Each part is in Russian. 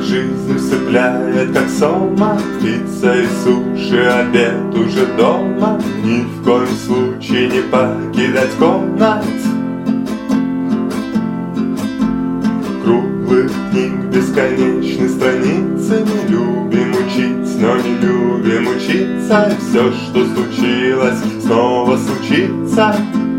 жизнь усыпляет, как сома. Пицца и суши, обед уже дома. Ни в коем случае не покидать комнат. Круглых книг бесконечны страницы. Мы любим учить, но не любим учиться. И все, что случилось, снова случится.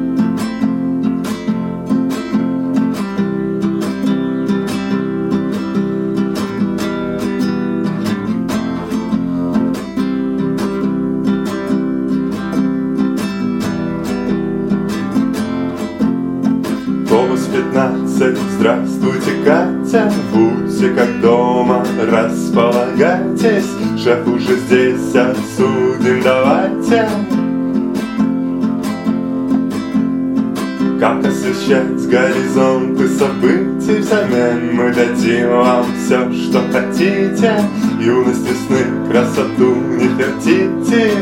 Голос 15, здравствуйте, Катя, будьте как дома, располагайтесь. Шеф уже здесь, обсудим, давайте. Как освещать горизонты событий? Взамен мы дадим вам все, что хотите. Юность и сны, красоту не фертите.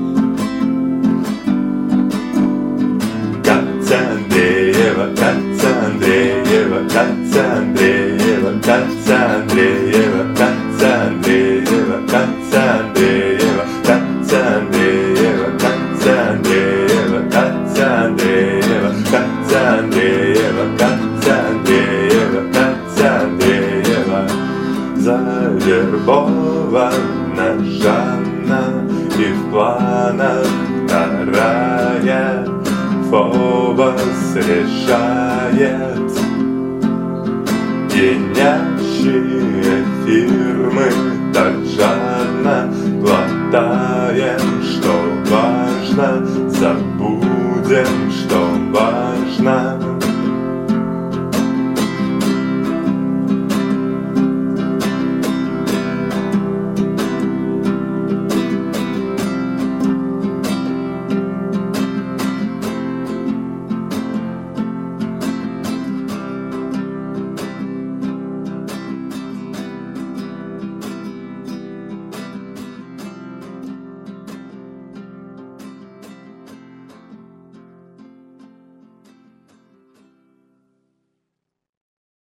Катя Андреева, Катя Андреева, Катя Андреева, Катя Андреева, Катя Андреева, Катя Андреева, Катя Андреева, Катя Андреева, Катя Андреева, Катя Андреева, Катя Андреева, Катя Андреева. Завербована Жанна и в планах вторая. Фобос решает пьянящие